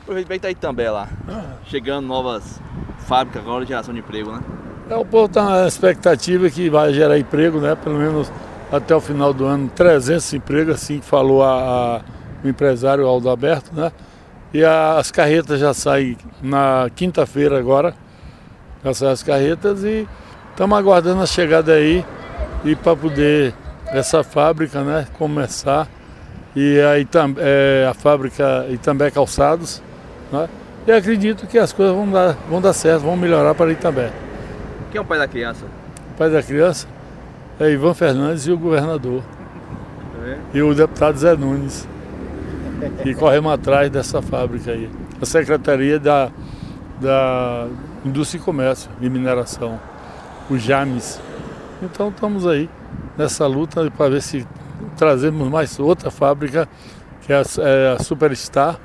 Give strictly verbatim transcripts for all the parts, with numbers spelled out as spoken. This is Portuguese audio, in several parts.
Prefeito, vai estar Itambé lá, chegando novas fábricas agora de geração de emprego, né? É, o povo está na expectativa que vai gerar emprego, né? Pelo menos até o final do ano, trezentos empregos, assim que falou a, a, o empresário Aldo Alberto, né? E a, as carretas já saem na quinta-feira agora, já saem as carretas e estamos aguardando a chegada aí e para poder essa fábrica, né, começar. E a, Itam, é, a fábrica Itambé Calçados, né? E acredito que as coisas vão dar, vão dar certo, vão melhorar para Itambé. Quem é o pai da criança? O pai da criança é Ivan Fernandes e o governador. É. E o deputado Zé Nunes. E corremos atrás dessa fábrica aí. A Secretaria da, da Indústria e Comércio e Mineração, o JAMES. Então estamos aí nessa luta para ver se trazemos mais outra fábrica, que é a, é a Superstar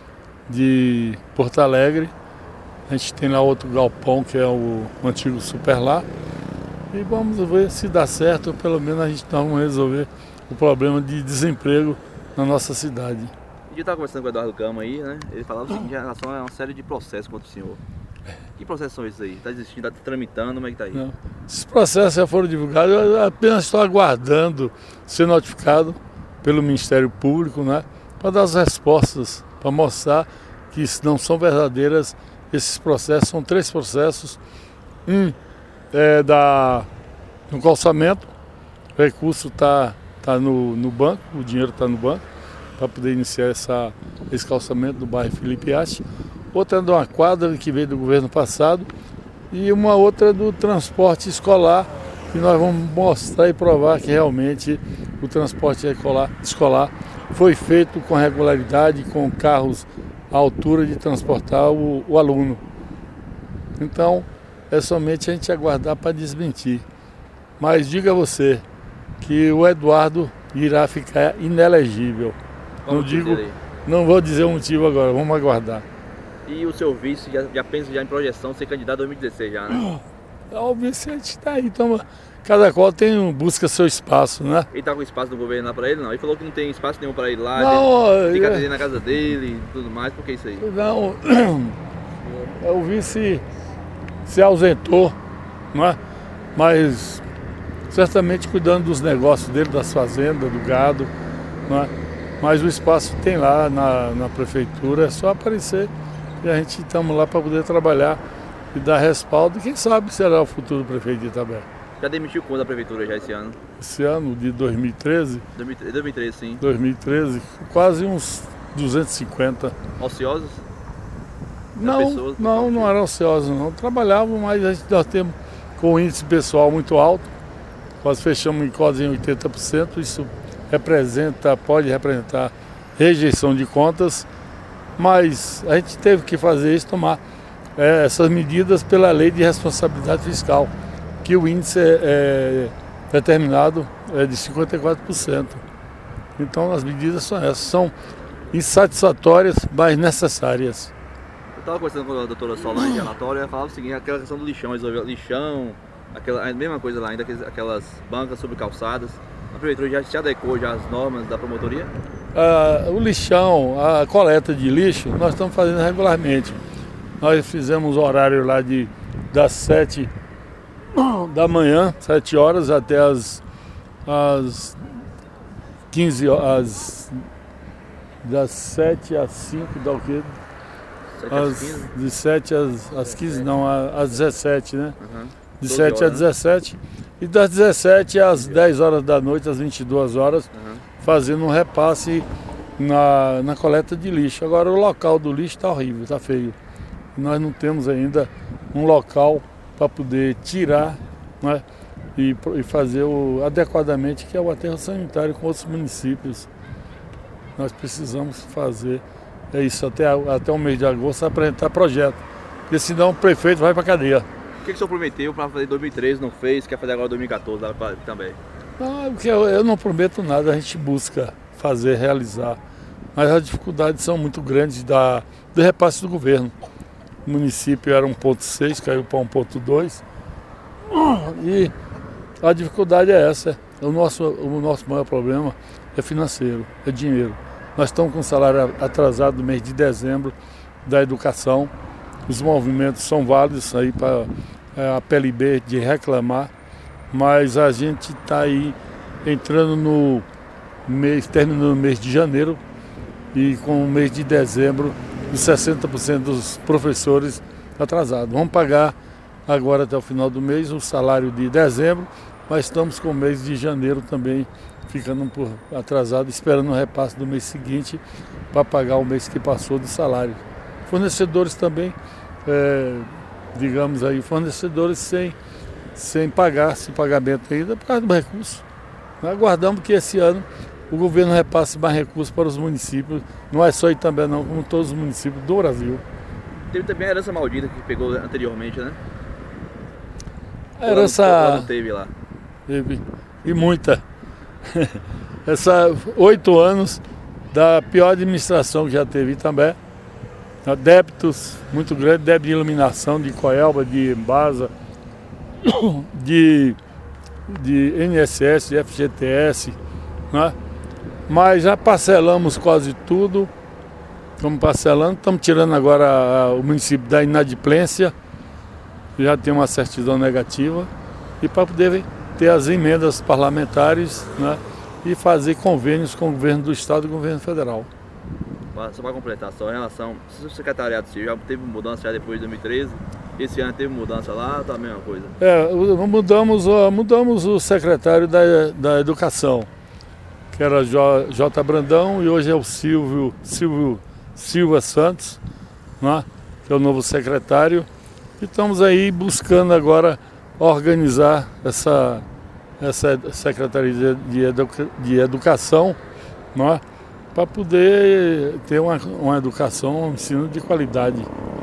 de Porto Alegre. A gente tem lá outro galpão, que é o, o antigo Superlar. E vamos ver se dá certo, ou pelo menos a gente vamos resolver o problema de desemprego na nossa cidade. Eu estava conversando com o Eduardo Gama aí, né? Ele falava o seguinte, em relação a uma série de processos contra o senhor. Que processos são esses aí? Está existindo, está tramitando, como é que está aí? Não. Esses processos já foram divulgados, eu apenas estou aguardando ser notificado pelo Ministério Público, né? Para dar as respostas, para mostrar que não são verdadeiras esses processos. São três processos. Um é da, no calçamento, o recurso está tá no, no banco, o dinheiro está no banco, para poder iniciar essa, esse calçamento do bairro Felipe Haste. Outra é de uma quadra que veio do governo passado e uma outra do transporte escolar, que nós vamos mostrar e provar que realmente o transporte escolar, escolar foi feito com regularidade, com carros à altura de transportar o, o aluno. Então, é somente a gente aguardar para desmentir. Mas diga a você que o Eduardo irá ficar inelegível. Não digo, não vou dizer o motivo agora, vamos aguardar. E o seu vice já, já pensa já em projeção ser candidato em dois mil e dezesseis já, né? O vice a gente está aí, então cada qual tem, busca seu espaço, né? Ele tá com espaço do governo lá para ele, não? Ele falou que não tem espaço nenhum para ele lá, não, fica é... na casa dele e tudo mais, por que isso aí? Não, o vice se ausentou, não é? Mas certamente cuidando dos negócios dele, das fazendas, do gado, não é? Mas o espaço tem lá na, na prefeitura, é só aparecer e a gente estamos lá para poder trabalhar e dar respaldo. Quem sabe será o futuro prefeito de Itambé. Já demitiu quando a prefeitura já esse ano? Esse ano de dois mil e treze? dois mil e treze, sim. dois mil e treze, quase uns duzentos e cinquenta. Ociosos? Não, pessoas, não, não eram ociosos não. Trabalhavam, mas a gente, nós temos com o índice pessoal muito alto. Nós fechamos em quase em oitenta por cento. Isso representa, pode representar rejeição de contas, mas a gente teve que fazer isso, tomar é, essas medidas pela lei de responsabilidade fiscal, que o índice é, é determinado é de cinquenta e quatro por cento. Então as medidas são essas, são insatisfatórias, mas necessárias. Eu estava conversando com a doutora Solange Anatólia, ela falava o seguinte, aquela questão do lixão, resolveu lixão, aquela, a mesma coisa lá, ainda aquelas bancas sobre calçadas. A prefeitura já se adequou já às normas da promotoria? Ah, o lixão, a coleta de lixo, nós estamos fazendo regularmente. Nós fizemos o horário lá de, das sete da manhã, sete horas, até as, as quinze horas, das sete às cinco, dá o quê? As, de sete às, às quinze, não, às dezessete, né? Uhum. De sete às dezessete. E das dezessete às dez horas da noite, às vinte e duas horas, uhum. Fazendo um repasse na, na coleta de lixo. Agora o local do lixo está horrível, está feio. Nós não temos ainda um local para poder tirar, né, e, e fazer o, adequadamente, que é o aterro sanitário com outros municípios. Nós precisamos fazer é isso até, até o mês de agosto, apresentar projeto. Porque senão o prefeito vai para a cadeia. O que, que o senhor prometeu para fazer em dois mil e treze, não fez, quer fazer agora em dois mil e quatorze lá pra, também? Não, porque eu, eu não prometo nada, a gente busca fazer, realizar. Mas as dificuldades são muito grandes da, do repasse do governo. O município era um ponto seis, caiu para um ponto dois. E a dificuldade é essa. O nosso, o nosso maior problema é financeiro, é dinheiro. Nós estamos com salário atrasado no mês de dezembro da educação. Os movimentos são válidos aí para a P L B de reclamar, mas a gente está aí entrando no mês, terminando o mês de janeiro e com o mês de dezembro, os sessenta por cento dos professores atrasados. Vamos pagar agora até o final do mês o salário de dezembro, mas estamos com o mês de janeiro também ficando por atrasado, esperando o repasse do mês seguinte para pagar o mês que passou de salário. Fornecedores também, é, digamos aí, fornecedores sem, sem pagar, sem pagamento ainda por causa do recurso. Aguardamos que esse ano o governo repasse mais recursos para os municípios, não é só Itambé não, como todos os municípios do Brasil. Teve também a herança maldita que pegou anteriormente, né? A herança... Não teve lá. Teve, e muita. Essa oito anos da pior administração que já teve Itambé. Débitos muito grandes, débito de iluminação, de Coelba, de Embasa, de, de I N S S, de F G T S, né? Mas já parcelamos quase tudo, estamos parcelando, estamos tirando agora a, o município da inadimplência, já tem uma certidão negativa, e para poder ter as emendas parlamentares, né, e fazer convênios com o governo do estado e o governo federal. Só para completar, só em relação, se o secretariado civil já teve mudança já depois de dois mil e treze, esse ano teve mudança lá, tá a mesma coisa? É, mudamos, mudamos o secretário da, da Educação, que era J. Brandão, e hoje é o Silvio, Silvio Silva Santos, né, que é o novo secretário. E estamos aí buscando agora organizar essa, essa Secretaria de, Educa, de Educação, né, para poder ter uma, uma educação, um ensino de qualidade.